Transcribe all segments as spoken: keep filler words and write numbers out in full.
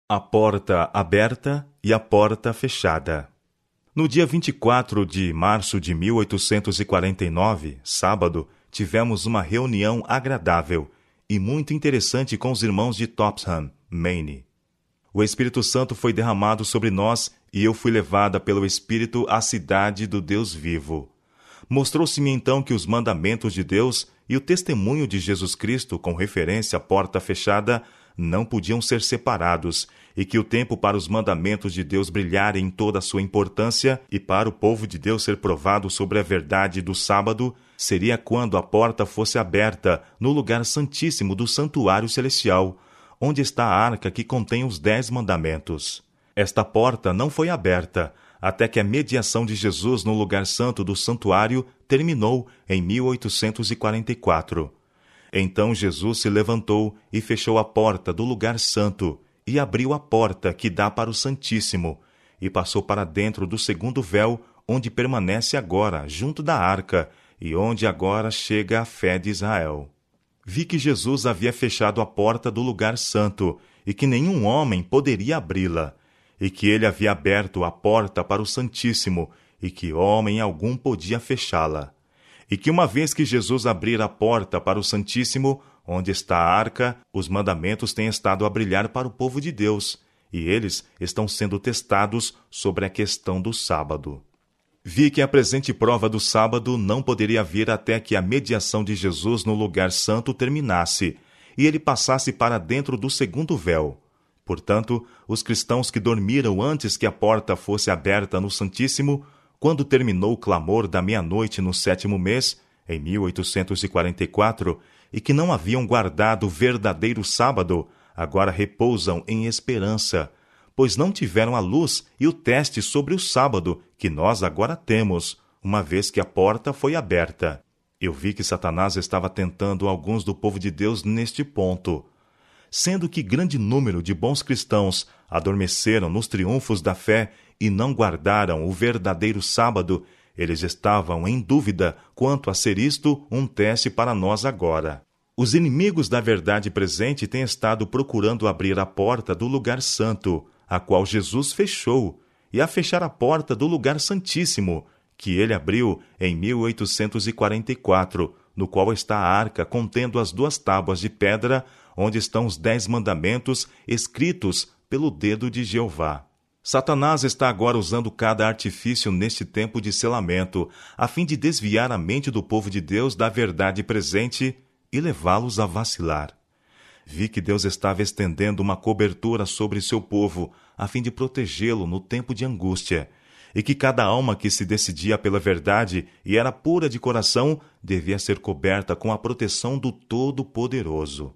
A porta aberta e a porta fechada. No dia vinte e quatro de março de mil oitocentos e quarenta e nove, sábado, tivemos uma reunião agradável e muito interessante com os irmãos de Topsham, Maine. O Espírito Santo foi derramado sobre nós e eu fui levada pelo Espírito à cidade do Deus vivo. Mostrou-se-me então que os mandamentos de Deus e o testemunho de Jesus Cristo com referência à porta fechada não podiam ser separados, e que o tempo para os mandamentos de Deus brilharem em toda a sua importância e para o povo de Deus ser provado sobre a verdade do sábado seria quando a porta fosse aberta no lugar santíssimo do santuário celestial, onde está a arca que contém os dez mandamentos. Esta porta não foi aberta até que a mediação de Jesus no lugar santo do santuário terminou em mil oitocentos e quarenta e quatro. Então Jesus se levantou e fechou a porta do lugar santo, e abriu a porta que dá para o Santíssimo, e passou para dentro do segundo véu, onde permanece agora, junto da arca, e onde agora chega a fé de Israel. Vi que Jesus havia fechado a porta do lugar santo, e que nenhum homem poderia abri-la, e que ele havia aberto a porta para o Santíssimo, e que homem algum podia fechá-la. E que uma vez que Jesus abrir a porta para o Santíssimo, onde está a arca, os mandamentos têm estado a brilhar para o povo de Deus, e eles estão sendo testados sobre a questão do sábado. Vi que a presente prova do sábado não poderia vir até que a mediação de Jesus no lugar santo terminasse, e ele passasse para dentro do segundo véu. Portanto, os cristãos que dormiram antes que a porta fosse aberta no Santíssimo, quando terminou o clamor da meia-noite no sétimo mês, em mil oitocentos e quarenta e quatro, e que não haviam guardado o verdadeiro sábado, agora repousam em esperança, pois não tiveram a luz e o teste sobre o sábado, que nós agora temos, uma vez que a porta foi aberta. Eu vi que Satanás estava tentando alguns do povo de Deus neste ponto. Sendo que grande número de bons cristãos adormeceram nos triunfos da fé e não guardaram o verdadeiro sábado, eles estavam em dúvida quanto a ser isto um teste para nós agora. Os inimigos da verdade presente têm estado procurando abrir a porta do lugar santo, a qual Jesus fechou, e a fechar a porta do lugar santíssimo, que ele abriu em mil oitocentos e quarenta e quatro, no qual está a arca contendo as duas tábuas de pedra, onde estão os dez mandamentos escritos pelo dedo de Jeová. Satanás está agora usando cada artifício neste tempo de selamento, a fim de desviar a mente do povo de Deus da verdade presente e levá-los a vacilar. Vi que Deus estava estendendo uma cobertura sobre seu povo, a fim de protegê-lo no tempo de angústia, e que cada alma que se decidia pela verdade e era pura de coração devia ser coberta com a proteção do Todo-Poderoso.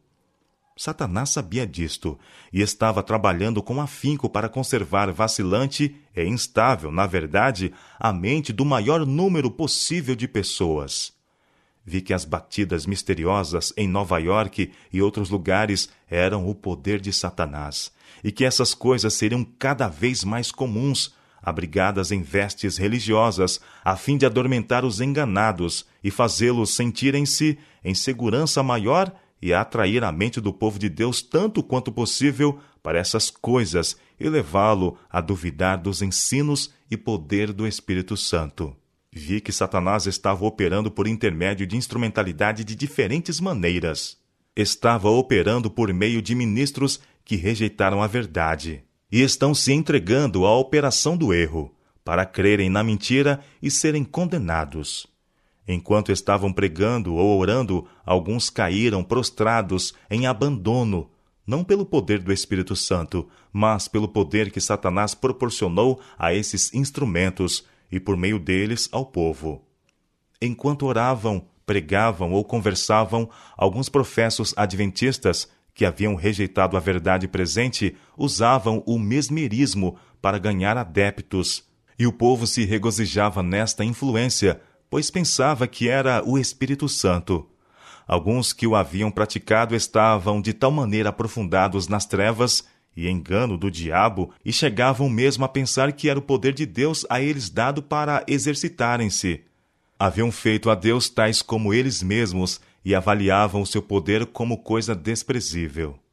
Satanás sabia disto e estava trabalhando com afinco para conservar vacilante e instável, na verdade, a mente do maior número possível de pessoas. Vi que as batidas misteriosas em Nova York e outros lugares eram o poder de Satanás, e que essas coisas seriam cada vez mais comuns, abrigadas em vestes religiosas, a fim de adormentar os enganados e fazê-los sentirem-se em segurança maior e atrair a mente do povo de Deus tanto quanto possível para essas coisas e levá-lo a duvidar dos ensinos e poder do Espírito Santo. Vi que Satanás estava operando por intermédio de instrumentalidade de diferentes maneiras. Estava operando por meio de ministros que rejeitaram a verdade e estão se entregando à operação do erro, para crerem na mentira e serem condenados. Enquanto estavam pregando ou orando, alguns caíram prostrados em abandono, não pelo poder do Espírito Santo, mas pelo poder que Satanás proporcionou a esses instrumentos e por meio deles ao povo. Enquanto oravam, pregavam ou conversavam, alguns professos adventistas que haviam rejeitado a verdade presente usavam o mesmerismo para ganhar adeptos, e o povo se regozijava nesta influência, pois pensava que era o Espírito Santo. Alguns que o haviam praticado estavam de tal maneira aprofundados nas trevas e engano do diabo e chegavam mesmo a pensar que era o poder de Deus a eles dado para exercitarem-se. Haviam feito a Deus tais como eles mesmos e avaliavam o seu poder como coisa desprezível.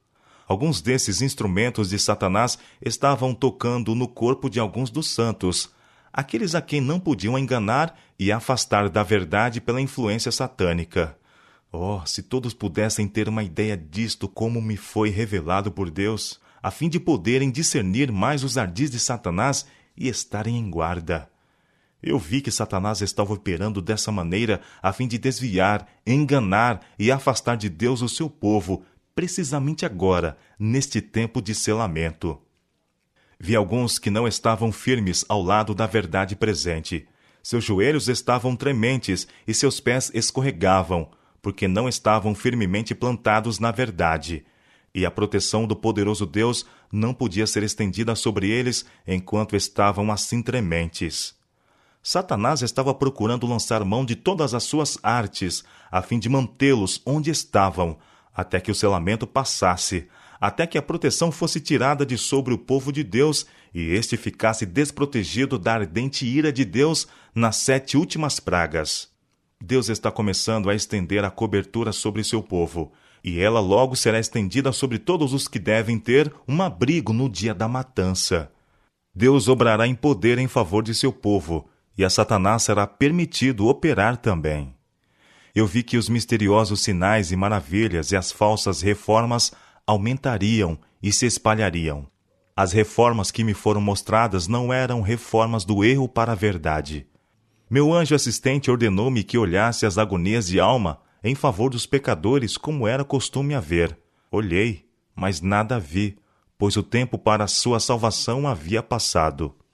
Alguns desses instrumentos de Satanás estavam tocando no corpo de alguns dos santos, aqueles a quem não podiam enganar e afastar da verdade pela influência satânica. Oh, se todos pudessem ter uma ideia disto como me foi revelado por Deus, a fim de poderem discernir mais os ardis de Satanás e estarem em guarda. Eu vi que Satanás estava operando dessa maneira a fim de desviar, enganar e afastar de Deus o seu povo, precisamente agora, neste tempo de selamento. Vi alguns que não estavam firmes ao lado da verdade presente. Seus joelhos estavam trementes e seus pés escorregavam, porque não estavam firmemente plantados na verdade. E a proteção do poderoso Deus não podia ser estendida sobre eles enquanto estavam assim trementes. Satanás estava procurando lançar mão de todas as suas artes, a fim de mantê-los onde estavam, até que o selamento passasse, até que a proteção fosse tirada de sobre o povo de Deus e este ficasse desprotegido da ardente ira de Deus nas sete últimas pragas. Deus está começando a estender a cobertura sobre seu povo, e ela logo será estendida sobre todos os que devem ter um abrigo no dia da matança. Deus obrará em poder em favor de seu povo, e a Satanás será permitido operar também. Eu vi que os misteriosos sinais e maravilhas e as falsas reformas aumentariam e se espalhariam. As reformas que me foram mostradas não eram reformas do erro para a verdade. Meu anjo assistente ordenou-me que olhasse as agonias de alma em favor dos pecadores, como era costume haver. Olhei, mas nada vi, pois o tempo para a sua salvação havia passado.